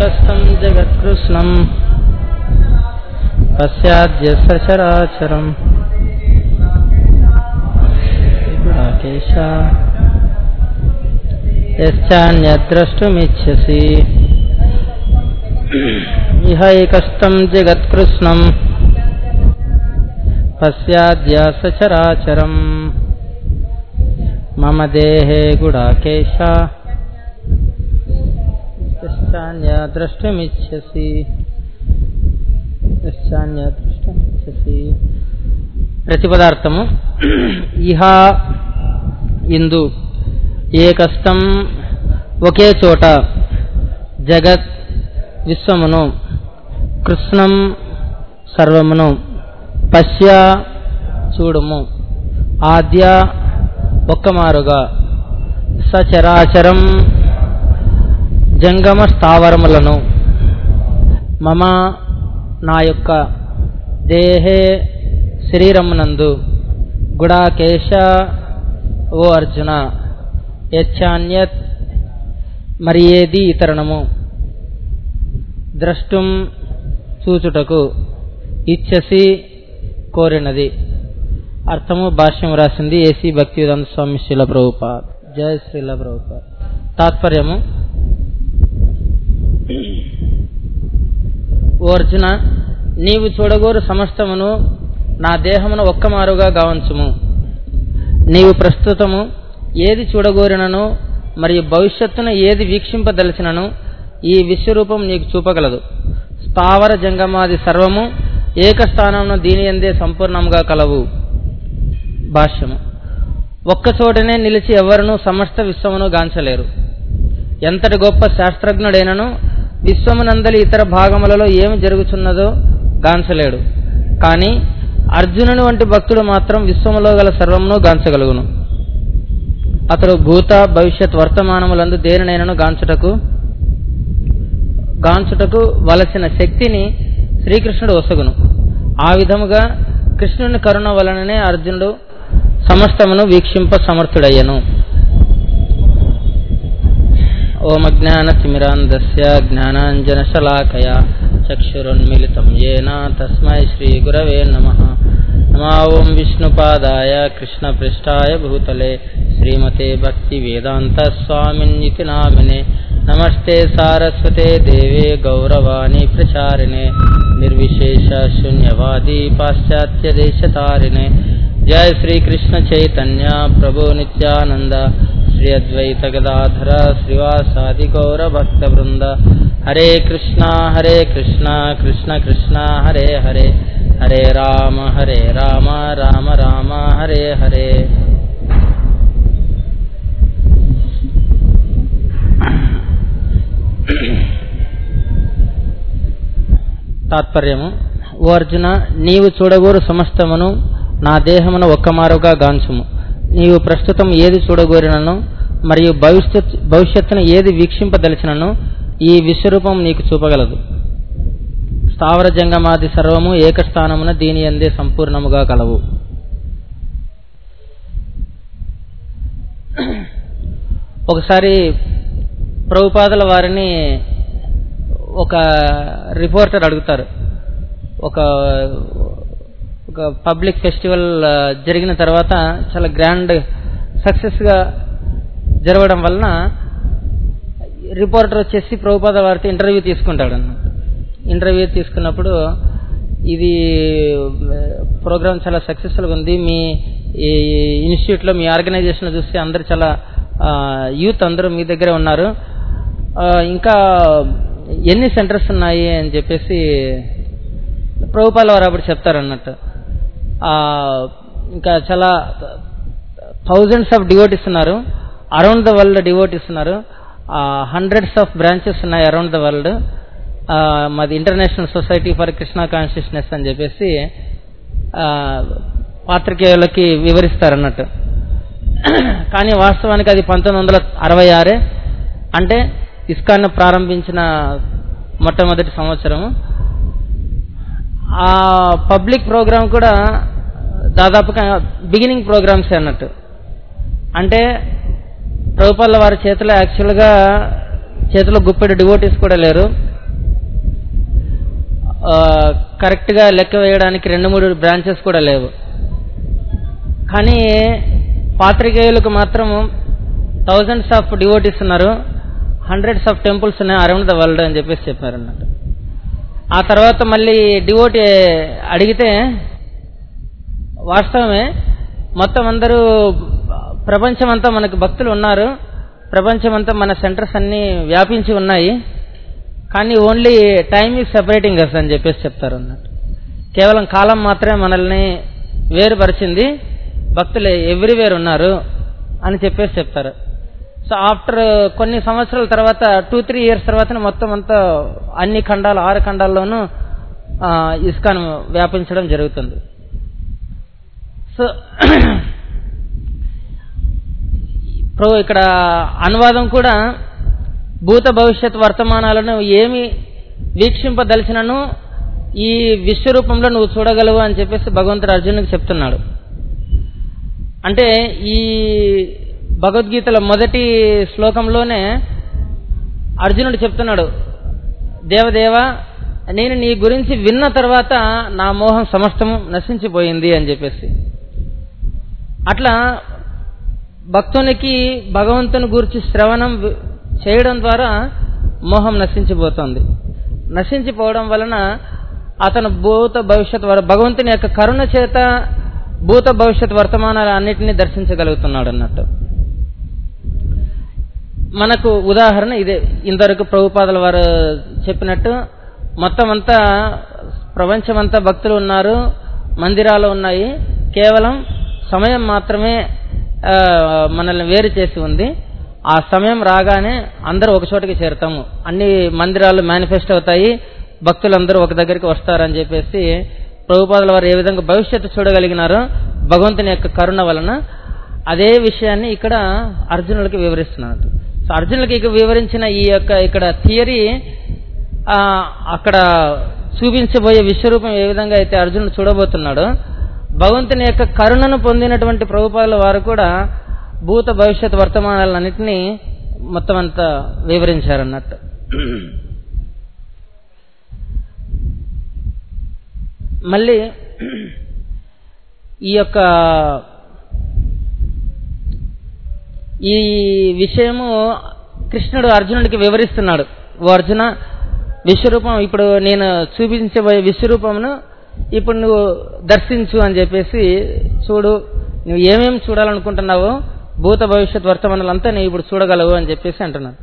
ఏకస్తం జగత్కృష్ణం పశ్చాద్య సచరాచరం గుడాకేశ యశ్చాన్యద్రష్టుమిచ్ఛసి ఇహ ఏకస్తం జగత్కృష్ణం పశ్చాద్య సచరాచరం మమ దేహే గుడాకేశ యశ్చాన్యద్రష్టుమిచ్ఛసి ప్రతిపదార్థము ఇహ ఇందు ఏకస్తం ఒకే చోట జగత్ విశ్వమును కృష్ణం సర్వమును పశ్య చూడుము ఆద్య ఒక్కమారుగా సచరాచరం జంగమ స్థావరములను మమ నా యొక్క దేహే శరీరమునందు గుడాకేశ ఓ అర్జున యచ్చాన్యత్ మరి ఏది ఇతరణము ద్రష్టుం చూచుటకు ఇచ్ఛసి కోరినది. అర్థము భాష్యం రాసింది ఏసీ భక్తివేదాంత స్వామి శ్రీల ప్రభుపాద్. జయ శ్రీల ప్రభుపాద్. తాత్పర్యము: ఓ అర్జున, నీవు చూడగోరు సమస్తమును నా దేహమును ఒక్కమారుగా గావించుము. నీవు ప్రస్తుతము ఏది చూడగోరినను మరియు భవిష్యత్తును ఏది వీక్షింపదలిచినను ఈ విశ్వరూపం నీకు చూపగలదు. స్థావర జంగమాది సర్వము ఏకస్థానమును దీని యందే సంపూర్ణంగా కలవు. భాష్యము: ఒక్కచోటనే నిలిచి ఎవరునూ సమస్త విశ్వమును గాంచలేరు. ఎంతటి గొప్ప శాస్త్రజ్ఞుడైనను విశ్వమునందలి ఇతర భాగములలో ఏమి జరుగుతున్నదో గాంచలేడు. కానీ అర్జునుని వంటి భక్తుడు మాత్రం విశ్వములో గల సర్వమును గాంచగలుగును. అతడు భూత భవిష్యత్ వర్తమానములందు దేనినైనను గాంచుటకు వలసిన శక్తిని శ్రీకృష్ణుడు ఒసగును. ఆ విధముగా కృష్ణుని కరుణ వలననే అర్జునుడు సమస్తమును వీక్షింప సమర్థుడయ్యను. ఓం అజ్ఞానతిమిరాంధస్య జ్ఞానాంజనశలాకయా చక్షురున్మిలితం యేన తస్మై శ్రీగురవే నమః. నమో ఓం విష్ణుపాదాయ కృష్ణపృష్ఠాయ భూతలే శ్రీమతే భక్తివేదాంత స్వామిన్నితి నామినే. నమస్తే సారస్వతే దేవే గౌరవాణి ప్రచారిణే నిర్విశేష శూన్యవాది పాశ్చాత్య దేశతారిణే. జయ శ్రీ కృష్ణ చైతన్య ప్రభు నిత్యానంద శ్రీ అద్వైత గదాధర శ్రీవాసాది గౌర భక్త బృంద. హరే కృష్ణ కృష్ణ కృష్ణ హరే హరే, హరే రామ రామ రామ హరే హరే. తాత్పర్యము: ఓ అర్జున, నీవు చూడగోరు సమస్తమును నా దేహమును ఒక్కమారుగా గాంచుము. నీవు ప్రస్తుతం ఏది చూడగోరినను మరియు భవిష్యత్తును ఏది వీక్షింపదలిచినను ఈ విశ్వరూపం నీకు చూపగలదు. స్థావర జంగమాది సర్వము ఏకస్థానమున దీని యందే సంపూర్ణముగా కలవు. ఒకసారి ప్రభుపాదుల వారిని ఒక రిపోర్టర్ అడుగుతారు. ఒక పబ్లిక్ ఫెస్టివల్ జరిగిన తర్వాత చాలా గ్రాండ్ సక్సెస్గా జరగడం వలన రిపోర్టర్ వచ్చేసి ప్రభుపాద వారితో ఇంటర్వ్యూ తీసుకుంటాడు అన్నమాట. ఇంటర్వ్యూ తీసుకున్నప్పుడు, ఇది ప్రోగ్రామ్ చాలా సక్సెస్ఫుల్గా ఉంది, మీ ఇన్స్టిట్యూట్లో మీ ఆర్గనైజేషన్ చూస్తే అందరు చాలా యూత్ అందరూ మీ దగ్గరే ఉన్నారు, ఇంకా ఎన్ని సెంటర్స్ ఉన్నాయి అని చెప్పేసి ప్రభుపాల వారు అప్పుడు చెప్తారన్నట్టు. ఇంకా చాలా థౌజండ్స్ ఆఫ్ డివోటీస్ ఉన్నారు, అరౌండ్ ద వరల్డ్ డివోటీస్ ఉన్నారు, హండ్రెడ్స్ ఆఫ్ బ్రాంచెస్ ఉన్నాయి అరౌండ్ ద వరల్డ్. మాది International Society for Krishna Consciousness అని చెప్పేసి పాత్రికేయులకి వివరిస్తారన్నట్టు. కానీ వాస్తవానికి అది 1966 అంటే ఇస్కాన్ ప్రారంభించిన మొట్టమొదటి సంవత్సరము. ఆ పబ్లిక్ ప్రోగ్రామ్ కూడా దాదాపుగా బిగినింగ్ ప్రోగ్రామ్సే అన్నట్టు. అంటే ప్రభుపాల వారి చేతిలో యాక్చువల్గా చేతిలో గుప్పెడు డివోటీస్ కూడా లేరు. కరెక్ట్గా లెక్క వేయడానికి 2-3 బ్రాంచెస్ కూడా లేవు. కానీ పాత్రికేయులకు మాత్రం థౌజండ్స్ ఆఫ్ డివోటీస్ ఉన్నారు, హండ్రెడ్స్ ఆఫ్ టెంపుల్స్ ఉన్నాయి అరౌండ్ ద వరల్డ్ అని చెప్పేసి చెప్పారు అన్నట్టు. ఆ తర్వాత మళ్ళీ డివోటీ అడిగితే వాస్తవమే, మొత్తం అందరూ ప్రపంచమంతా మనకు భక్తులు ఉన్నారు, ప్రపంచమంతా మన సెంటర్స్ అన్నీ వ్యాపించి ఉన్నాయి, కానీ only time is separating us అని చెప్పేసి చెప్తారు అన్నట్టు. కేవలం కాలం మాత్రమే మనల్ని వేరుపరిచింది, భక్తులు ఎవ్రీవేర్ ఉన్నారు అని చెప్పేసి చెప్తారు. సో ఆఫ్టర్ కొన్ని సంవత్సరాల తర్వాత 2-3 ఇయర్స్ తర్వాత మొత్తం అంతా అన్ని ఖండాలు 6 ఖండాల్లోనూ ఇస్కాన్ వ్యాపించడం జరుగుతుంది. సో ఇక్కడ అనువాదం కూడా భూత భవిష్యత్ వర్తమానాలను ఏమి వీక్షింపదలిచినను ఈ విశ్వరూపంలో నువ్వు చూడగలవు అని చెప్పేసి భగవంతుడు అర్జునుడికి చెప్తున్నాడు. అంటే ఈ భగవద్గీతలో మొదటి శ్లోకంలోనే అర్జునుడు చెప్తున్నాడు, దేవదేవ నేను నీ గురించి విన్న తర్వాత నా మోహం సమస్తము నశించిపోయింది అని చెప్పేసి. అట్లా భక్తునికి భగవంతుని గురించి శ్రవణం చేయడం ద్వారా మోహం నశించిపోతుంది. నశించిపోవడం వలన అతను భూత భవిష్యత్ భగవంతుని యొక్క కరుణ చేత భూత భవిష్యత్ వర్తమానాలు అన్నిటినీ దర్శించగలుగుతున్నాడు అన్నట్టు. మనకు ఉదాహరణ ఇదే. ఇంతవరకు ప్రభుపాదుల వారు చెప్పినట్టు మొత్తం అంతా ప్రపంచమంతా భక్తులు ఉన్నారు, మందిరాలు ఉన్నాయి, కేవలం సమయం మాత్రమే మనల్ని వేరు చేసి ఉంది. ఆ సమయం రాగానే అందరూ ఒక చోటకి చేరుతాము, అన్ని మందిరాలు మేనిఫెస్ట్ అవుతాయి, భక్తులందరూ ఒక దగ్గరికి వస్తారని చెప్పేసి ప్రభుపాదుల వారు ఏ విధంగా భవిష్యత్తు చూడగలిగినారో భగవంతుని యొక్క కరుణ వలన, అదే విషయాన్ని ఇక్కడ అర్జునుడికి వివరిస్తున్నారు. సో అర్జునుడికి వివరించిన ఈ యొక్క ఇక్కడ థియరీ అక్కడ చూపించబోయే విశ్వరూపం ఏ విధంగా అయితే అర్జునుడు చూడబోతున్నాడో, భగవంతుని యొక్క కరుణను పొందినటువంటి ప్రభుపాదుల వారు కూడా భూత భవిష్యత్ వర్తమానాలన్నింటినీ మొత్తం అంతా వివరించారన్నట్టు. మళ్ళీ ఈ విషయము కృష్ణుడు అర్జునుడికి వివరిస్తున్నాడు. ఓ అర్జున, విశ్వరూపం ఇప్పుడు నేను చూపించబోయే విశ్వరూపమును ఇప్పుడు నువ్వు దర్శించు అని చెప్పేసి, చూడు నువ్వు ఏమేమి చూడాలనుకుంటున్నావో భూత భవిష్యత్ వర్తమానాలంతా నువ్వు ఇప్పుడు చూడగలవు అని చెప్పేసి అంటున్నాను.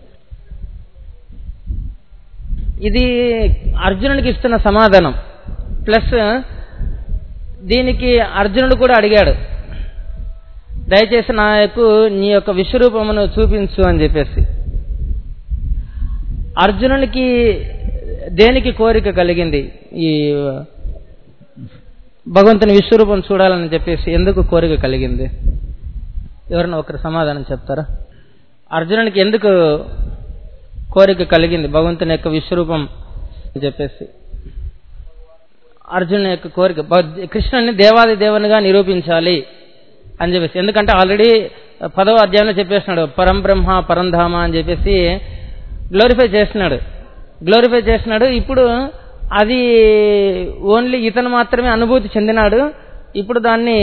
ఇది అర్జునుడికి ఇస్తున్న సమాధానం. ప్లస్ దీనికి అర్జునుడు కూడా అడిగాడు, దయచేసి నాకు నీ యొక్క విశ్వరూపమును చూపించు అని చెప్పేసి. అర్జునునికి దేనికి కోరిక కలిగింది? ఈ భగవంతుని విశ్వరూపం చూడాలని చెప్పేసి ఎందుకు కోరిక కలిగింది? ఎవరైనా ఒకరు సమాధానం చెప్తారా? అర్జునునికి ఎందుకు కోరిక కలిగింది భగవంతుని యొక్క విశ్వరూపం అని చెప్పేసి? అర్జునుని యొక్క కోరిక కృష్ణుని దేవాది దేవునిగా నిరూపించాలి అని చెప్పేసి. ఎందుకంటే ఆల్రెడీ 10వ అధ్యాయంలో చెప్పేసినాడు, పరం బ్రహ్మ పరంధామ అని చెప్పేసి గ్లోరిఫై చేసినాడు. ఇప్పుడు అది ఓన్లీ ఇతను మాత్రమే అనుభూతి చెందినాడు. ఇప్పుడు దాన్ని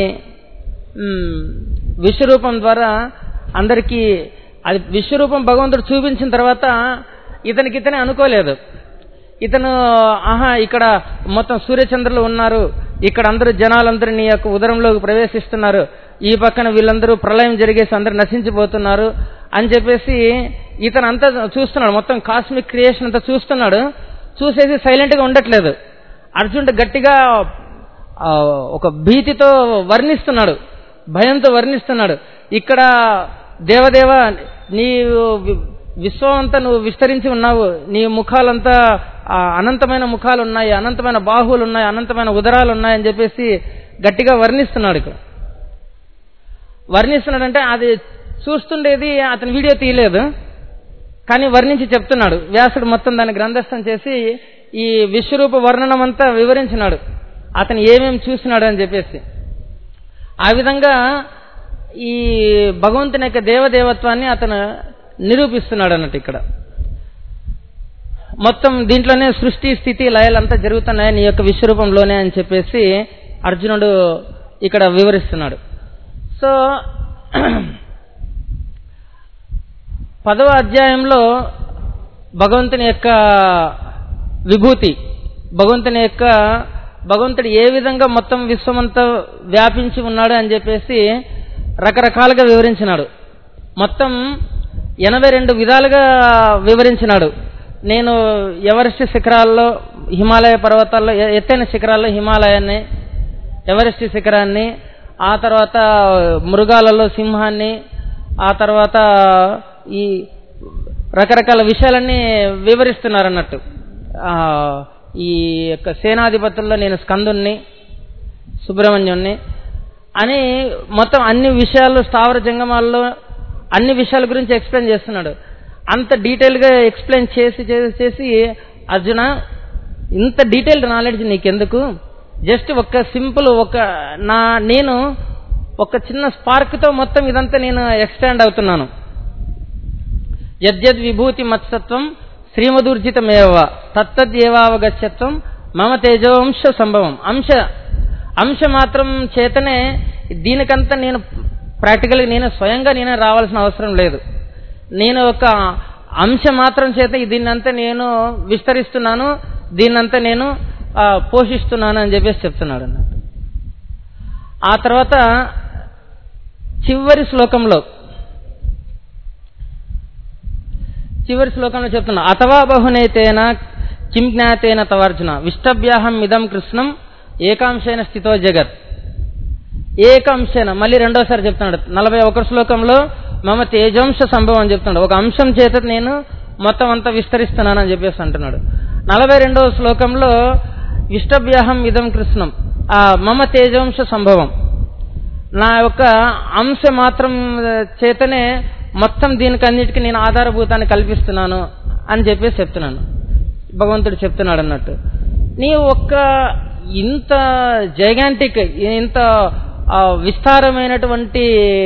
విశ్వరూపం ద్వారా అందరికీ, అది విశ్వరూపం భగవంతుడు చూపించిన తర్వాత ఇతనే అనుకోలేదు. ఇతను ఇక్కడ మొత్తం సూర్యచంద్రులు ఉన్నారు, ఇక్కడ అందరూ జనాలందరూ నీ యొక్క ఉదరంలోకి ప్రవేశిస్తున్నారు, ఈ పక్కన వీళ్ళందరూ ప్రళయం జరిగేసి అందరూ నశించిపోతున్నారు అని చెప్పేసి ఇతను అంతా చూస్తున్నాడు. మొత్తం కాస్మిక్ క్రియేషన్ అంతా చూస్తున్నాడు. చూసేసి సైలెంట్ గా ఉండట్లేదు. అర్జునుడు గట్టిగా ఒక భీతితో వర్ణిస్తున్నాడు, భయంతో వర్ణిస్తున్నాడు. ఇక్కడ దేవదేవ, నీ విశ్వం అంతా నువ్వు విస్తరించి ఉన్నావు, నీ ముఖాలంతా అనంతమైన ముఖాలు ఉన్నాయి, అనంతమైన బాహువులు ఉన్నాయి, అనంతమైన ఉదరాలు ఉన్నాయని చెప్పేసి గట్టిగా వర్ణిస్తున్నాడు. ఇక్కడ వర్ణిస్తున్నాడంటే అది చూస్తుండేది అతను వీడియో తీయలేదు, కానీ వర్ణించి చెప్తున్నాడు. వ్యాసుడు మొత్తం దాన్ని గ్రంథస్థం చేసి ఈ విశ్వరూప వర్ణనం అంతా వివరించినాడు, అతను ఏమేమి చూసినాడు అని చెప్పేసి. ఆ విధంగా ఈ భగవంతుని యొక్క దేవదేవత్వాన్ని అతను నిరూపిస్తున్నాడు అన్నట్టు. ఇక్కడ మొత్తం దీంట్లోనే సృష్టి స్థితి లయాలంతా జరుగుతున్నాయి నీ యొక్క విశ్వరూపంలోనే అని చెప్పేసి అర్జునుడు ఇక్కడ వివరిస్తున్నాడు. సో 10వ అధ్యాయంలో భగవంతుని యొక్క విభూతి, భగవంతుడు ఏ విధంగా మొత్తం విశ్వమంతా వ్యాపించి ఉన్నాడు అని చెప్పేసి రకరకాలుగా వివరించినాడు. మొత్తం 82 విధాలుగా వివరించినాడు. నేను ఎవరెస్ట్ శిఖరాల్లో, హిమాలయ పర్వతాల్లో, ఎత్తైన శిఖరాల్లో హిమాలయాన్ని, ఎవరెస్ట్ శిఖరాన్ని, ఆ తర్వాత మృగాలలో సింహాన్ని, ఆ తర్వాత ఈ రకరకాల విషయాలన్నీ వివరిస్తున్నారు అన్నట్టు. ఈ యొక్క సేనాధిపతుల్లో నేను స్కందుణ్ణి, సుబ్రహ్మణ్యుణ్ణి అని మొత్తం అన్ని విషయాలు, స్థావర జంగమాల్లో అన్ని విషయాల గురించి ఎక్స్ప్లెయిన్ చేస్తున్నాడు. అంత డీటెయిల్గా ఎక్స్ప్లెయిన్ చేసి అర్జున, ఇంత డీటెయిల్డ్ నాలెడ్జ్ నీకెందుకు, జస్ట్ ఒక సింపుల్ నేను ఒక చిన్న స్పార్క్తో మొత్తం ఇదంతా నేను ఎక్స్పాండ్ అవుతున్నాను. యద్యద్ విభూతి మత్సత్వం శ్రీమదూర్జితమేవ తత్తద్యేవావగత్యత్వం మమ తేజోంశ సంభవం. అంశ మాత్రం చేతనే దీనికంతా నేను ప్రాక్టికల్గా నేను స్వయంగా నేనే రావాల్సిన అవసరం లేదు. నేను ఒక అంశ మాత్రం చేత దీన్నంతా నేను విస్తరిస్తున్నాను, దీన్నంతా నేను పోషిస్తున్నాను అని చెప్పేసి చెప్తున్నాడు అన్నట్టు. ఆ తర్వాత చివరి శ్లోకంలో చెప్తున్నా, అథవా బహునైతేన కిం జ్ఞాతేన తవార్జున విష్టభ్యాహం ఇదం కృష్ణం ఏకాంశేన స్థితో జగత్. ఏకాంశేన మళ్ళీ రెండోసారి చెప్తున్నాడు. 41 శ్లోకంలో మమ తేజంశ సంభవం అని చెప్తున్నాడు. ఒక అంశం చేత నేను మొత్తం అంతా విస్తరిస్తున్నాను అని చెప్పేసి అంటున్నాడు. 42వ శ్లోకంలో విష్టభ్యాహం ఇదం కృష్ణం మమ తేజంశ సంభవం, నా యొక్క అంశ మాత్రం చేతనే మొత్తం దీనికి అన్నిటికీ నేను ఆధారభూతాన్ని కల్పిస్తున్నాను అని చెప్పేసి చెప్తున్నాను. భగవంతుడు చెప్తున్నాడు అన్నట్టు. నీ ఒక్క ఇంత జైగాంటిక్, ఇంత విస్తారమైనటువంటి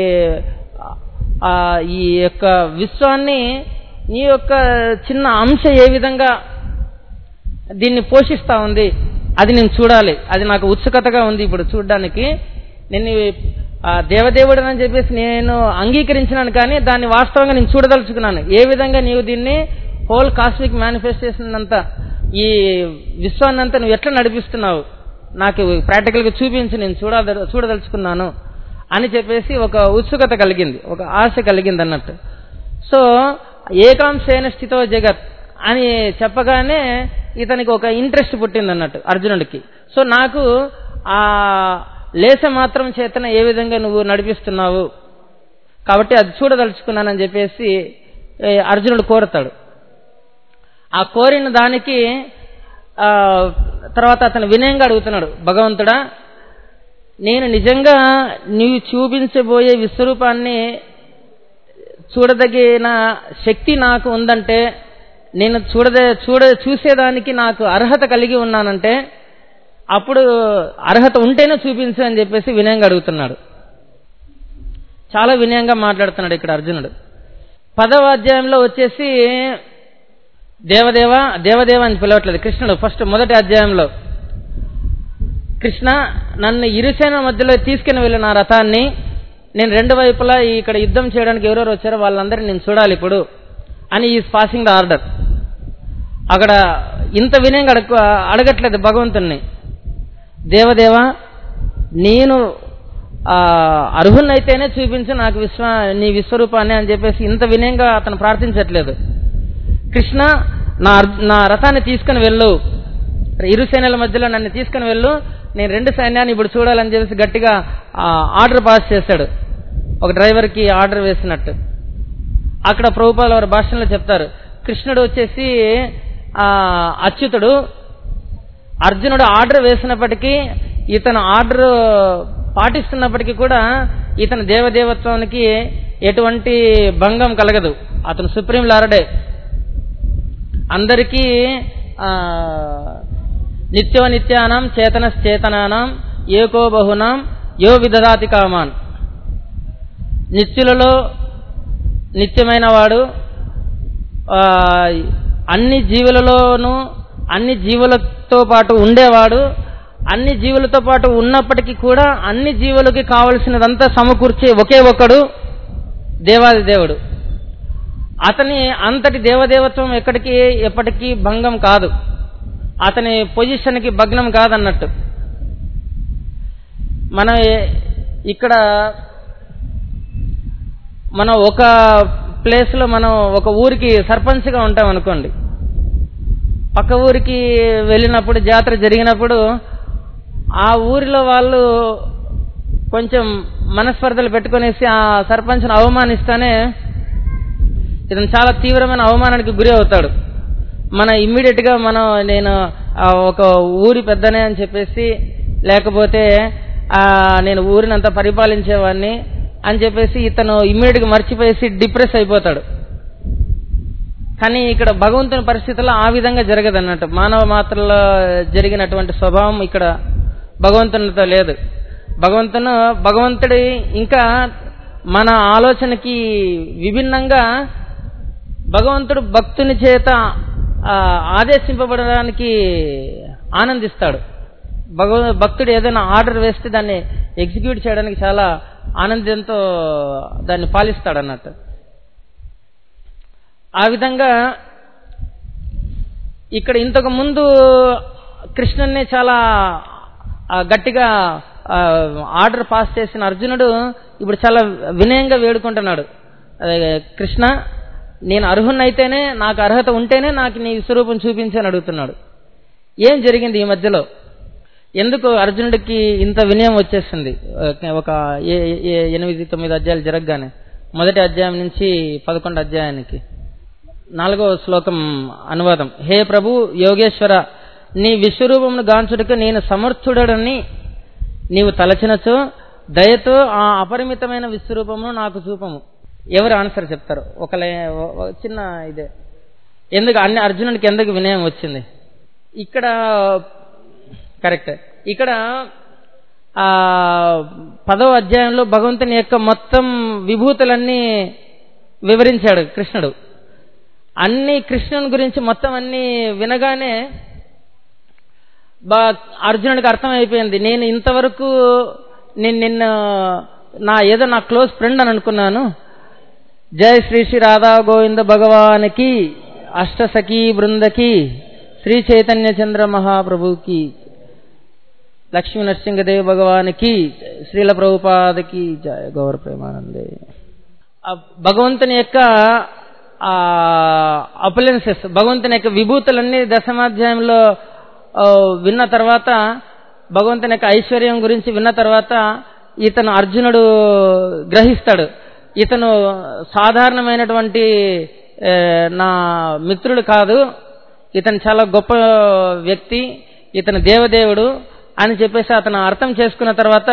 ఈ యొక్క విశ్వాన్ని నీ యొక్క చిన్న అంశ ఏ విధంగా దీన్ని పోషిస్తా ఉంది అది నేను చూడాలి. అది నాకు ఉత్సుకతగా ఉంది ఇప్పుడు చూడడానికి. నేను దేవదేవుడు అని చెప్పేసి నేను అంగీకరించినాను, కానీ దాన్ని వాస్తవంగా నేను చూడదలుచుకున్నాను. ఏ విధంగా నీవు దీన్ని హోల్ కాస్మిక్ మేనిఫెస్టేషన్ అంతా, ఈ విశ్వాన్ని అంతా నువ్వు ఎట్లా నడిపిస్తున్నావు నాకు ప్రాక్టికల్గా చూపించి నేను చూడదలుచుకున్నాను అని చెప్పేసి ఒక ఉత్సుకత కలిగింది, ఒక ఆశ కలిగింది అన్నట్టు. సో ఏకాంశేన స్థితో జగత్ అని చెప్పగానే ఇతనికి ఒక ఇంట్రెస్ట్ పుట్టింది అన్నట్టు అర్జునుడికి. సో నాకు ఆ లేస మాత్రం చేతన ఏ విధంగా నువ్వు నడిపిస్తున్నావు కాబట్టి అది చూడదలుచుకున్నానని చెప్పేసి అర్జునుడు కోరుతాడు. ఆ కోరిన దానికి తర్వాత అతను వినయంగా అడుగుతున్నాడు, భగవంతుడా, నేను నిజంగా నీవు చూపించబోయే విశ్వరూపాన్ని చూడదగిన శక్తి నాకు ఉందంటే, నేను చూసేదానికి నాకు అర్హత కలిగి ఉన్నానంటే అప్పుడు అర్హత ఉంటేనే చూపించు అని చెప్పేసి వినయంగా అడుగుతున్నాడు. చాలా వినయంగా మాట్లాడుతున్నాడు ఇక్కడ అర్జునుడు. 10వ అధ్యాయంలో వచ్చేసి దేవదేవ అని పిలవట్లేదు కృష్ణుడు. మొదటి అధ్యాయంలో కృష్ణ నన్ను ఇరుసేన మధ్యలో తీసుకుని వెళ్ళిన ఆ రథాన్ని నేను రెండు వైపులా ఇక్కడ యుద్ధం చేయడానికి ఎవరెవరు వచ్చారో వాళ్ళందరినీ నేను చూడాలి ఇప్పుడు అని ఈజ్ పాసింగ్ ద ఆర్డర్. అక్కడ ఇంత వినయంగా అడగట్లేదు భగవంతుణ్ణి, దేవదేవ నేను అర్హున్నైతేనే చూపించు నాకు నీ విశ్వరూపాన్ని అని చెప్పేసి ఇంత వినయంగా అతను ప్రార్థించట్లేదు. కృష్ణ నా రథాన్ని తీసుకుని వెళ్ళు, ఇరు సేనల మధ్యలో నన్ను తీసుకుని వెళ్ళు, నేను రెండు సైన్యాన్ని ఇప్పుడు చూడాలని చెప్పేసి గట్టిగా ఆర్డర్ పాస్ చేశాడు, ఒక డ్రైవర్కి ఆర్డర్ వేసినట్టు. అక్కడ ప్రభుపాల వారి భాషలో చెప్తారు, కృష్ణుడు వచ్చేసి అచ్యుతుడు, అర్జునుడు ఆర్డర్ వేసినప్పటికీ ఇతను ఆర్డర్ పాటిస్తున్నప్పటికీ కూడా ఇతని దేవదేవత్వానికి ఎటువంటి భంగం కలగదు. అతను సుప్రీం లార్డే, అందరికీ నిత్యానాం చేతనాం ఏకో బహునాం యో విదదాతి కామాన్. నిత్యులలో నిత్యమైన వాడు, అన్ని జీవులలోనూ అన్ని జీవులతో పాటు ఉండేవాడు. అన్ని జీవులతో పాటు ఉన్నప్పటికీ కూడా అన్ని జీవులకి కావలసినదంతా సమకూర్చే ఒకే ఒక్కడు దేవాది దేవుడు. అతని అంతటి దేవదేవత్వం ఎప్పటికీ భంగం కాదు, అతని పొజిషన్కి భగ్నం కాదన్నట్టు. మనం ఇక్కడ మనం ఒక ప్లేస్లో మనం ఒక ఊరికి సర్పంచ్గా ఉంటాం అనుకోండి. పక్క ఊరికి వెళ్ళినప్పుడు జాతర జరిగినప్పుడు ఆ ఊరిలో వాళ్ళు కొంచెం మనస్పర్ధలు పెట్టుకునేసి ఆ సర్పంచ్ను అవమానిస్తానే ఇతను చాలా తీవ్రమైన అవమానానికి గురి అవుతాడు. మన ఇమ్మీడియట్గా నేను ఒక ఊరి పెద్దనే అని చెప్పేసి, లేకపోతే నేను ఊరినంతా పరిపాలించేవాడిని అని చెప్పేసి ఇతను ఇమ్మీడియట్గా మర్చిపోయేసి డిప్రెస్ అయిపోతాడు. కానీ ఇక్కడ భగవంతుని పరిస్థితుల్లో ఆ విధంగా జరగదన్నట్టు. మానవ మాత్రలో జరిగినటువంటి స్వభావం ఇక్కడ భగవంతునితో లేదు. భగవంతుడి ఇంకా మన ఆలోచనకి విభిన్నంగా భగవంతుడు భక్తుని చేత ఆదేశింపబడడానికి ఆనందిస్తాడు. భక్తుడు ఏదైనా ఆర్డర్ వేస్తే దాన్ని ఎగ్జిక్యూట్ చేయడానికి చాలా ఆనందంతో దాన్ని పాలిస్తాడు అన్నట్టు. ఆ విధంగా ఇక్కడ ఇంతకు ముందు కృష్ణుని చాలా గట్టిగా ఆర్డర్ పాస్ చేసిన అర్జునుడు ఇప్పుడు చాలా వినయంగా వేడుకుంటున్నాడు. కృష్ణ, నేను అర్హున్నైతేనే, నాకు అర్హత ఉంటేనే నాకు నీ విశ్వరూపం చూపించని అడుగుతున్నాడు. ఏం జరిగింది ఈ మధ్యలో? ఎందుకు అర్జునుడికి ఇంత వినయం వచ్చేసింది? ఒక 8-9 అధ్యాయాలు జరగగానే మొదటి అధ్యాయం నుంచి 11 అధ్యాయానికి 4వ శ్లోకం అనువాదం. హే ప్రభు యోగేశ్వర, నీ విశ్వరూపమును గాంచుటకు నేను సమర్థుడని నీవు తలచినచో దయతో ఆ అపరిమితమైన విశ్వరూపమును నాకు చూపము. ఎవరు ఆన్సర్ చెప్తారు? ఒక చిన్న ఇదే, ఎందుకు అర్జునుడికి ఎందుకు వినయం వచ్చింది? ఇక్కడ కరెక్ట్. ఇక్కడ 10వ అధ్యాయంలో భగవంతుని యొక్క మొత్తం విభూతులన్నీ వివరించాడు కృష్ణుడు. అన్ని కృష్ణుని గురించి మొత్తం అన్ని వినగానే అర్జునుడికి అర్థమైపోయింది. నేను ఇంతవరకు నిన్న ఏదో నా క్లోజ్ ఫ్రెండ్ అని అనుకున్నాను. జై శ్రీ శ్రీ రాధా గోవింద భగవానికి, అష్టసఖీ బృందకి, శ్రీ చైతన్య చంద్ర మహాప్రభుకి, లక్ష్మీ నరసింహదేవ్ భగవానికి, శ్రీల ప్రభుపాదకి జయ, గౌర ప్రేమానందే. భగవంతుని యొక్క అపులెన్సెస్, భగవంతుని యొక్క విభూతులన్నీ దశమాధ్యాయంలో విన్న తర్వాత, భగవంతుని యొక్క ఐశ్వర్యం గురించి విన్న తర్వాత ఇతను అర్జునుడు గ్రహిస్తాడు, ఇతను సాధారణమైనటువంటి నా మిత్రుడు కాదు, ఇతను చాలా గొప్ప వ్యక్తి, ఇతను దేవదేవుడు అని చెప్పేసి అతను అర్థం చేసుకున్న తర్వాత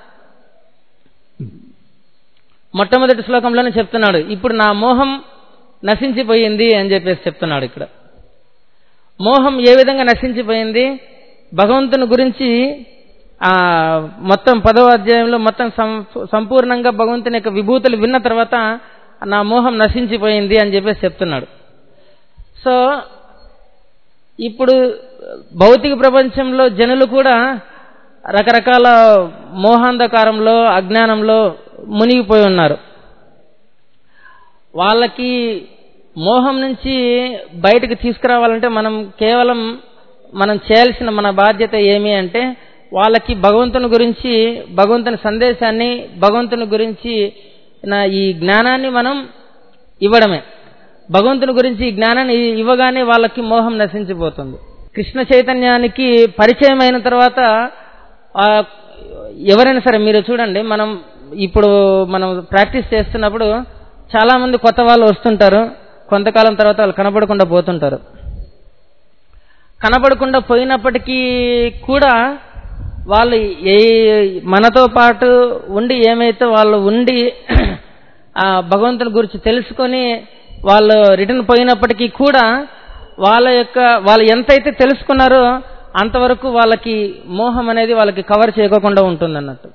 మొట్టమొదటి శ్లోకంలోనే చెప్తున్నాడు, ఇప్పుడు నా మోహం నశించిపోయింది అని చెప్పేసి చెప్తున్నాడు. ఇక్కడ మోహం ఏ విధంగా నశించిపోయింది? భగవంతుని గురించి మొత్తం 10వ అధ్యాయంలో మొత్తం సంపూర్ణంగా భగవంతుని యొక్క విభూతులు విన్న తర్వాత నా మోహం నశించిపోయింది అని చెప్పేసి చెప్తున్నాడు. సో ఇప్పుడు భౌతిక ప్రపంచంలో జనులు కూడా రకరకాల మోహాంధకారంలో, అజ్ఞానంలో మునిగిపోయి ఉన్నారు. వాళ్ళకి మోహం నుంచి బయటకు తీసుకురావాలంటే మనం చేయాల్సిన మన బాధ్యత ఏమి అంటే, వాళ్ళకి భగవంతుని గురించి, భగవంతుని సందేశాన్ని, భగవంతుని గురించి ఈ జ్ఞానాన్ని మనం ఇవ్వడమే. భగవంతుని గురించి ఈ జ్ఞానాన్ని ఇవ్వగానే వాళ్ళకి మోహం నశించిపోతుంది. కృష్ణ చైతన్యానికి పరిచయం అయిన తర్వాత ఎవరైనా సరే మీరు చూడండి, ఇప్పుడు మనం ప్రాక్టీస్ చేస్తున్నప్పుడు చాలా మంది కొత్త వాళ్ళు వస్తుంటారు, కొంతకాలం తర్వాత వాళ్ళు కనపడకుండా పోతుంటారు. కనపడకుండా పోయినప్పటికీ కూడా వాళ్ళు మనతో పాటు ఉండి ఏమైతే వాళ్ళు ఉండి భగవంతుని గురించి తెలుసుకొని వాళ్ళు రిటర్న్ పోయినప్పటికీ కూడా వాళ్ళు ఎంతైతే తెలుసుకున్నారో అంతవరకు వాళ్ళకి మోహం అనేది వాళ్ళకి కవర్ చేయకుండా ఉంటుంది అన్నట్టు.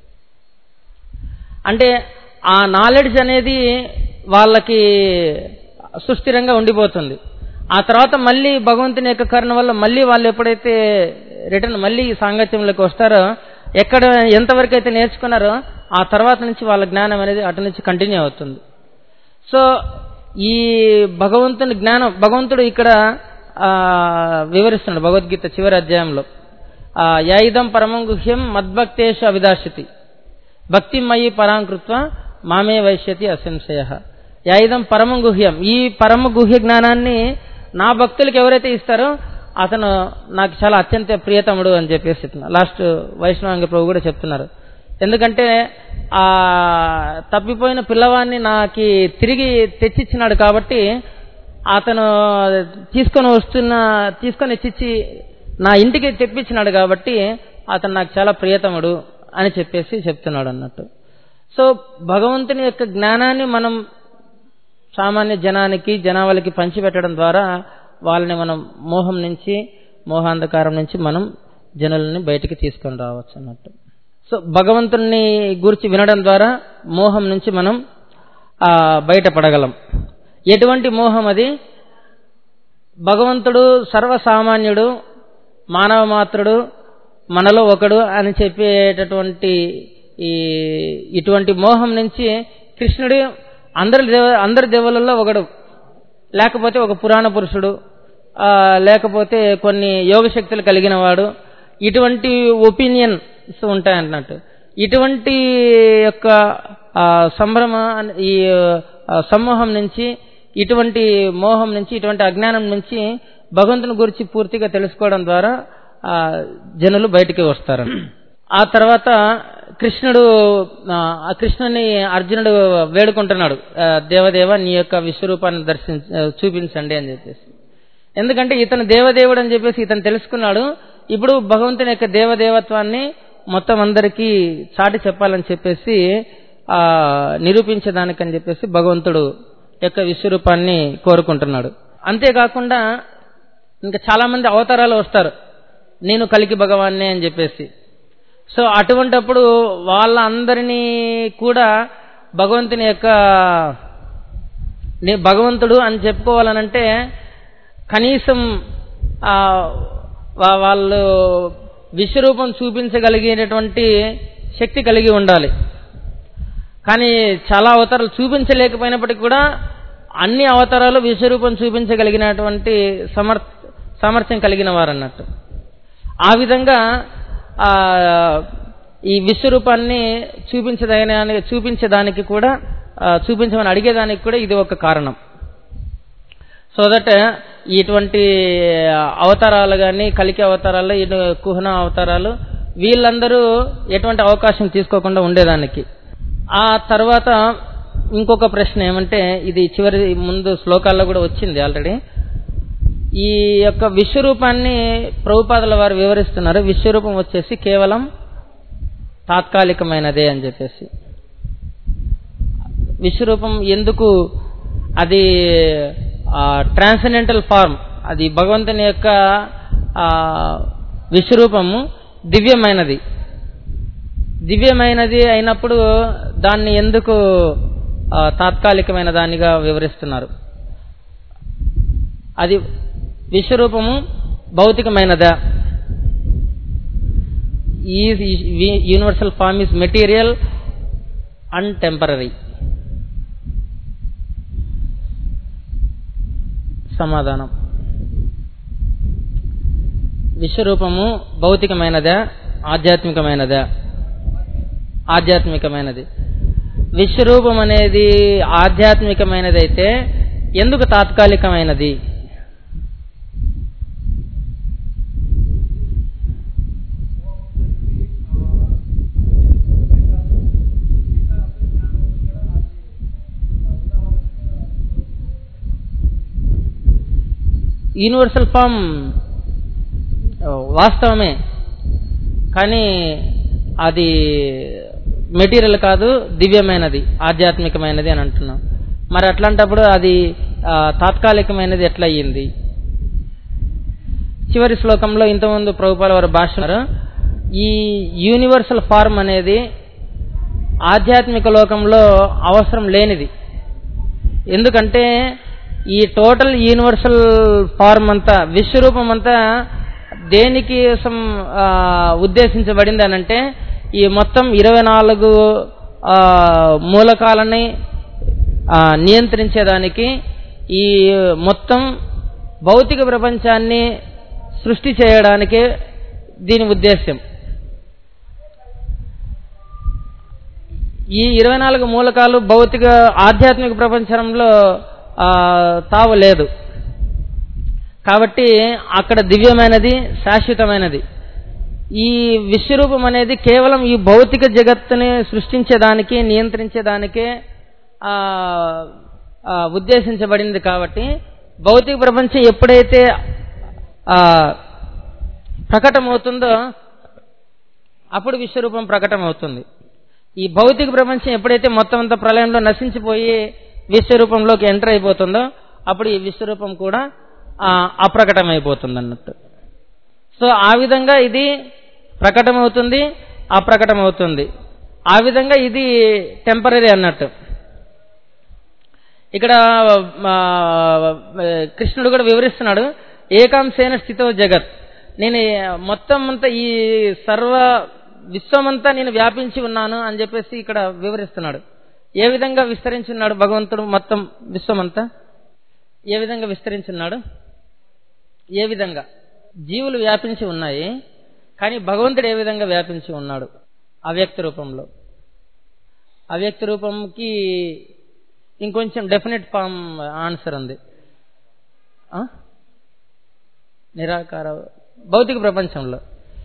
అంటే ఆ నాలెడ్జ్ అనేది వాళ్ళకి సుస్థిరంగా ఉండిపోతుంది. ఆ తర్వాత మళ్ళీ భగవంతుని యొక్క కరుణ వల్ల మళ్ళీ వాళ్ళు ఎప్పుడైతే రిటర్న్ మళ్ళీ సాంగత్యంలోకి వస్తారో, ఎక్కడ ఎంతవరకు అయితే నేర్చుకున్నారో ఆ తర్వాత నుంచి వాళ్ళ జ్ఞానం అనేది అటు నుంచి కంటిన్యూ అవుతుంది. సో ఈ భగవంతుని జ్ఞానం భగవంతుడు ఇక్కడ వివరిస్తున్నాడు భగవద్గీత చివరి అధ్యాయంలో. యాయిదం పరమం గుహ్యం మద్భక్తేషు అవిదాశతి భక్తిమయి పరాంకృత్వ మామే వైశ్యతి అసంశయ. యాయిదం పరమం గుహ్యం, ఈ పరమ గుహ్య జ్ఞానాన్ని నా భక్తులకు ఎవరైతే ఇస్తారో అతను నాకు చాలా అత్యంత ప్రియతముడు అని చెప్పేసి లాస్ట్ వైష్ణవాంగ ప్రభు కూడా చెప్తున్నారు. ఎందుకంటే ఆ తప్పిపోయిన పిల్లవాడిని నాకు తిరిగి తెచ్చిచ్చినాడు కాబట్టి, అతను తీసుకొని ఇచ్చిచ్చి నా ఇంటికి తెప్పించినాడు కాబట్టి అతను నాకు చాలా ప్రియతముడు అని చెప్పేసి చెప్తున్నాడు అన్నట్టు. సో భగవంతుని యొక్క జ్ఞానాన్ని మనం సామాన్య జనావళికి పంచిపెట్టడం ద్వారా వాళ్ళని మనం మోహాంధకారం నుంచి మనం జనులని బయటికి తీసుకొని రావచ్చు అన్నట్టు. సో భగవంతుని గురించి వినడం ద్వారా మోహం నుంచి మనం బయటపడగలం. ఎటువంటి మోహం అది? భగవంతుడు సర్వసామాన్యుడు, మానవ మాత్రుడు, మనలో ఒకడు అని చెప్పేటటువంటి ఇటువంటి మోహం నుంచి కృష్ణుడు అందరి దేవుళ్ళల్లో ఒకడు, లేకపోతే ఒక పురాణ పురుషుడు, లేకపోతే కొన్ని యోగ శక్తులు కలిగిన వాడు, ఇటువంటి ఒపీనియన్స్ ఉంటాయన్నట్టు. ఇటువంటి యొక్క ఈ సమూహం నుంచి, ఇటువంటి మోహం నుంచి, ఇటువంటి అజ్ఞానం నుంచి భగవంతుని గురించి పూర్తిగా తెలుసుకోవడం ద్వారా జనులు బయటికి వస్తారు. ఆ తర్వాత కృష్ణుని అర్జునుడు వేడుకుంటున్నాడు, దేవదేవ నీ యొక్క విశ్వరూపాన్ని చూపించండి అని చెప్పేసి. ఎందుకంటే ఇతను దేవదేవుడు అని చెప్పేసి ఇతను తెలుసుకున్నాడు. ఇప్పుడు భగవంతుని యొక్క దేవదేవత్వాన్ని మొత్తం అందరికీ చాటి చెప్పాలని చెప్పేసి నిరూపించడానికని చెప్పేసి భగవంతుడు యొక్క విశ్వరూపాన్ని కోరుకుంటున్నాడు. అంతేకాకుండా ఇంకా చాలా మంది అవతారాలు వస్తారు, నేను కలికి భగవాన్నే అని చెప్పేసి. సో అటువంటప్పుడు వాళ్ళందరినీ కూడా భగవంతుని యొక్క భగవంతుడు అని చెప్పుకోవాలనంటే కనీసం వాళ్ళు విశ్వరూపం చూపించగలిగేటటువంటి శక్తి కలిగి ఉండాలి. కానీ చాలా అవతారాలు చూపించలేకపోయినప్పటికీ కూడా అన్ని అవతారాలు విశ్వరూపం చూపించగలిగినటువంటి సామర్థ్యం కలిగిన వారు అన్నట్టు. ఆ విధంగా ఈ విశ్వరూపాన్ని చూపించడానికి కూడా చూపించమని అడిగేదానికి కూడా ఇది ఒక కారణం. సో దట్ ఇటువంటి అవతారాలు కానీ కలికి అవతారాలు, కుహన అవతారాలు వీళ్ళందరూ ఎటువంటి అవకాశం తీసుకోకుండా ఉండేదానికి. ఆ తర్వాత ఇంకొక ప్రశ్న ఏమంటే, ఇది చివరి ముందు శ్లోకాల్లో కూడా వచ్చింది ఆల్రెడీ. ఈ యొక్క విశ్వరూపాన్ని ప్రభుపాదుల వారు వివరిస్తున్నారు. విశ్వరూపం వచ్చేసి కేవలం తాత్కాలికమైనదే అని చెప్పేసి. విశ్వరూపం ఎందుకు? అది ట్రాన్సెండెంటల్ ఫార్మ్, అది భగవంతుని యొక్క విశ్వరూపము దివ్యమైనది అయినప్పుడు దాన్ని ఎందుకు తాత్కాలికమైన దానిగా వివరిస్తున్నారు? అది విశ్వరూపము భౌతికమైనదా? ఈ universal form is material and temporary. సమాధానం, విశ్వరూపము భౌతికమైనదా ఆధ్యాత్మికమైనదా? ఆధ్యాత్మికమైనది. విశ్వరూపం అనేది ఆధ్యాత్మికమైనది అయితే ఎందుకు తాత్కాలికమైనది? యూనివర్సల్ ఫామ్ వాస్తవమే, కానీ అది మెటీరియల్ కాదు, దివ్యమైనది, ఆధ్యాత్మికమైనది అని అంటున్నాం. మరి అట్లాంటప్పుడు అది తాత్కాలికమైనది ఎట్లా అయ్యింది? చివరి శ్లోకంలో ఇంతకుముందు ప్రభుపాల వారు భాషన్నారు, ఈ యూనివర్సల్ ఫార్మ్ అనేది ఆధ్యాత్మిక లోకంలో అవసరం లేనిది. ఎందుకంటే ఈ టోటల్ యూనివర్సల్ ఫార్మ్ అంతా, విశ్వరూపం అంతా దేనికి ఉద్దేశించబడింది అనంటే ఈ మొత్తం 24 మూలకాలని నియంత్రించేదానికి, ఈ మొత్తం భౌతిక ప్రపంచాన్ని సృష్టి చేయడానికే దీని ఉద్దేశ్యం. ఈ 24 మూలకాలు భౌతిక ఆధ్యాత్మిక ప్రపంచంలో తావు లేదు కాబట్టి అక్కడ దివ్యమైనది, శాశ్వతమైనది. ఈ విశ్వరూపం అనేది కేవలం ఈ భౌతిక జగత్తుని సృష్టించేదానికి, నియంత్రించేదానికే ఉద్దేశించబడింది. కాబట్టి భౌతిక ప్రపంచం ఎప్పుడైతే ప్రకటమవుతుందో అప్పుడు విశ్వరూపం ప్రకటమవుతుంది. ఈ భౌతిక ప్రపంచం ఎప్పుడైతే మొత్తం అంతా ప్రళయంలో నశించిపోయి విశ్వరూపంలోకి ఎంటర్ అయిపోతుందో అప్పుడు ఈ విశ్వరూపం కూడా అప్రకటమైపోతుంది అన్నట్టు. సో ఆ విధంగా ఇది ప్రకటమవుతుంది, అప్రకటమవుతుంది. ఆ విధంగా ఇది టెంపరరీ అన్నట్టు. ఇక్కడ కృష్ణుడు కూడా వివరిస్తున్నాడు, ఏకాంశేన స్థితో జగత్. నేను మొత్తం అంతా ఈ సర్వ విశ్వమంతా నేను వ్యాపించి ఉన్నాను అని చెప్పేసి ఇక్కడ వివరిస్తున్నాడు. ఏ విధంగా విస్తరించున్నాడు భగవంతుడు? మొత్తం విశ్వమంతా ఏ విధంగా విస్తరించున్నాడు? ఏ విధంగా జీవులు వ్యాపించి ఉన్నాయి, కానీ భగవంతుడు ఏ విధంగా వ్యాపించి ఉన్నాడు? అవ్యక్త రూపంలో. అవ్యక్త రూపంకి ఇంకొంచెం డెఫినెట్ ఫామ్ ఆన్సర్ ఉంది. నిరాకార భౌతిక ప్రపంచంలో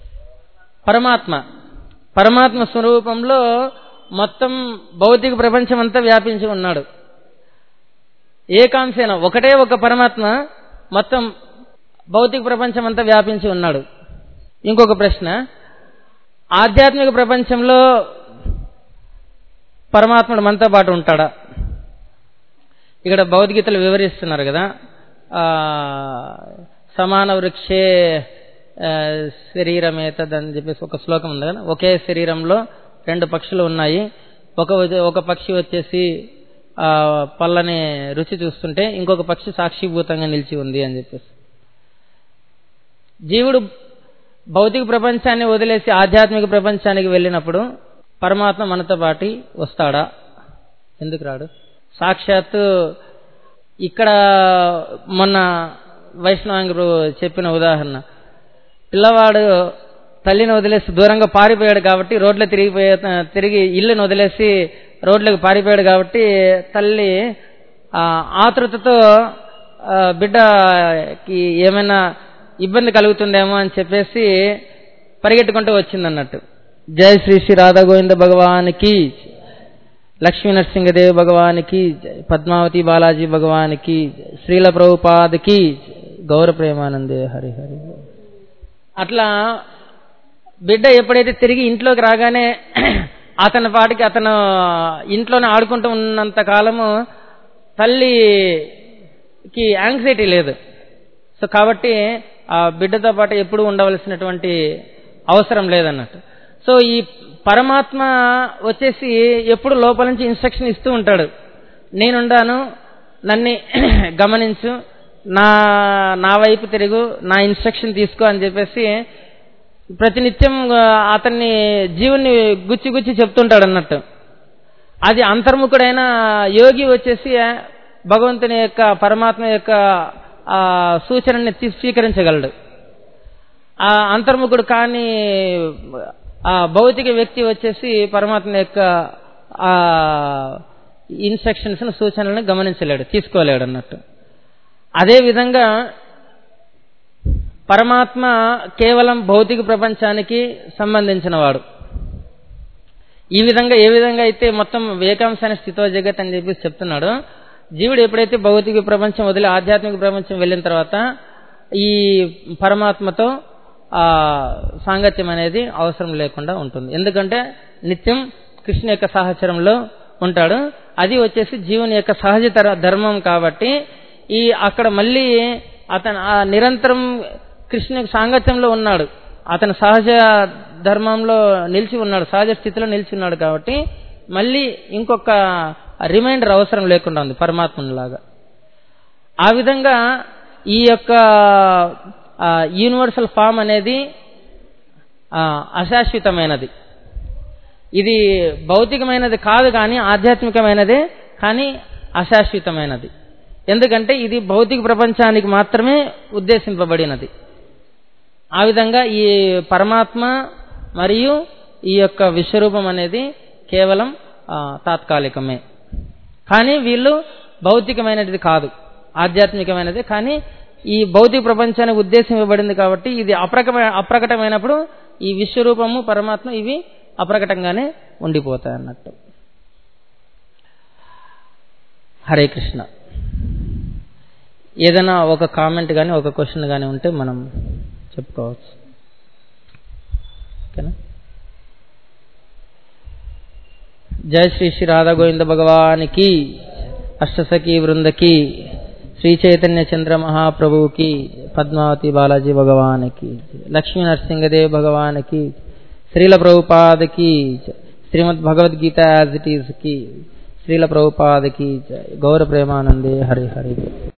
పరమాత్మ స్వరూపంలో మొత్తం భౌతిక ప్రపంచం అంతా వ్యాపించి ఉన్నాడు. ఏకాంశేన, ఒకటే ఒక పరమాత్మ మొత్తం భౌతిక ప్రపంచం అంతా వ్యాపించి ఉన్నాడు. ఇంకొక ప్రశ్న, ఆధ్యాత్మిక ప్రపంచంలో పరమాత్ముడు మనతో పాటు ఉంటాడా? ఇక్కడ భగవద్గీతలు వివరిస్తున్నారు కదా, సమాన వృక్షే శరీరమేతదని చెప్పేసి ఒక శ్లోకం ఉంది కదా. ఒకే శరీరంలో 2 పక్షులు ఉన్నాయి. ఒక పక్షి వచ్చేసి పళ్ళని రుచి చూస్తుంటే ఇంకొక పక్షి సాక్షిభూతంగా నిలిచి ఉంది అని చెప్పేసి. జీవుడు భౌతిక ప్రపంచాన్ని వదిలేసి ఆధ్యాత్మిక ప్రపంచానికి వెళ్ళినప్పుడు పరమాత్మ మనతో పాటు వస్తాడా? ఎందుకు రాడు? సాక్షాత్తు ఇక్కడ మొన్న వైష్ణవాంగుడు చెప్పిన ఉదాహరణ, పిల్లవాడు తల్లిని వదిలేసి దూరంగా పారిపోయాడు కాబట్టి రోడ్లో తిరిగి ఇల్లుని వదిలేసి రోడ్లకు పారిపోయాడు కాబట్టి తల్లి ఆతృతతో బిడ్డకి ఏమైనా ఇబ్బంది కలుగుతుందేమో అని చెప్పేసి పరిగెట్టుకుంటూ వచ్చిందన్నట్టు. జై శ్రీ శ్రీ రాధా గోవింద భగవానికి, లక్ష్మీ నరసింహదేవ్ భగవానికి, పద్మావతి బాలాజీ భగవానికి, శ్రీల ప్రభుపాదకి, గౌర ప్రేమానందే హరి హరి. అట్లా బిడ్డ ఎప్పుడైతే తిరిగి ఇంట్లోకి రాగానే అతని పాటికి అతను ఇంట్లోనే ఆడుకుంటూ ఉన్నంత కాలము తల్లికి యాంగ్జైటీ లేదు. సో కాబట్టి ఆ బిడ్డతో పాటు ఎప్పుడు ఉండవలసినటువంటి అవసరం లేదన్నట్టు. సో ఈ పరమాత్మ వచ్చేసి ఎప్పుడు లోపల నుంచి ఇన్స్ట్రక్షన్ ఇస్తూ ఉంటాడు, నేనుండాను, నన్ను గమనించు, నా వైపు తిరుగు, నా ఇన్స్ట్రక్షన్ తీసుకో అని చెప్పేసి ప్రతినిత్యం అతన్ని జీవుని గుచ్చి చెప్తుంటాడు అన్నట్టు. అది అంతర్ముఖుడైన యోగి వచ్చేసి భగవంతుని యొక్క, పరమాత్మ యొక్క సూచనని స్వీకరించగలడు. ఆ అంతర్ముఖుడు కానీ ఆ భౌతిక వ్యక్తి వచ్చేసి పరమాత్మ యొక్క ఇన్స్ట్రక్షన్స్, సూచనలను గమనించలేడు, తీసుకోలేడు అన్నట్టు. అదేవిధంగా పరమాత్మ కేవలం భౌతిక ప్రపంచానికి సంబంధించిన వాడు. ఈ విధంగా ఏ విధంగా అయితే మొత్తం ఏకాంశాన్ని స్థితో జగత్ అని చెప్పి చెప్తున్నాడు, జీవుడు ఎప్పుడైతే భౌతిక ప్రపంచం వదిలి ఆధ్యాత్మిక ప్రపంచం వెళ్ళిన తర్వాత ఈ పరమాత్మతో సాంగత్యం అనేది అవసరం లేకుండా ఉంటుంది. ఎందుకంటే నిత్యం కృష్ణ యొక్క సహచరంలో ఉంటాడు. అది వచ్చేసి జీవుని యొక్క సహజ ధర్మం. కాబట్టి అక్కడ మళ్ళీ అతను నిరంతరం కృష్ణ సాంగత్యంలో ఉన్నాడు, అతను సహజ ధర్మంలో నిలిచి ఉన్నాడు, సహజ స్థితిలో నిలిచి ఉన్నాడు. కాబట్టి మళ్ళీ ఇంకొక రిమైండర్ అవసరం లేకుండా ఉంది పరమాత్మలాగా. ఆ విధంగా ఈ యొక్క యూనివర్సల్ ఫామ్ అనేది అశాశ్వతమైనది. ఇది భౌతికమైనది కాదు కానీ ఆధ్యాత్మికమైనదే, కానీ అశాశ్వతమైనది. ఎందుకంటే ఇది భౌతిక ప్రపంచానికి మాత్రమే ఉద్దేశింపబడినది. ఆ విధంగా ఈ పరమాత్మ మరియు ఈ యొక్క విశ్వరూపం అనేది కేవలం తాత్కాలికమే. కానీ వీళ్ళు భౌతికమైనది కాదు, ఆధ్యాత్మికమైనది. కానీ ఈ భౌతిక ప్రపంచానికి ఉద్దేశింపబడింది కాబట్టి ఇది అప్రకటమైనప్పుడు ఈ విశ్వరూపము పరమాత్మ ఇవి అప్రకటంగానే ఉండిపోతాయి అన్నట్టు. హరే కృష్ణ. ఏదైనా ఒక కామెంట్ కానీ ఒక క్వశ్చన్ కానీ ఉంటే మనం చెప్పుకోవచ్చు. ఓకేనా? జై శ్రీ శ్రీ రాధా గోవింద భగవానికి, అష్టసఖీ వృందకి, శ్రీ చైతన్య చంద్ర మహాప్రభుకి, పద్మావతి బాలాజీ భగవానికి, లక్ష్మీ నరసింహదేవ్ భగవానికి, శ్రీల ప్రభుపాదకి, Srimad Bhagavad Gita as it is కి, శ్రీల ప్రభుపాదకి, గౌర ప్రేమానందే. హరి హరి.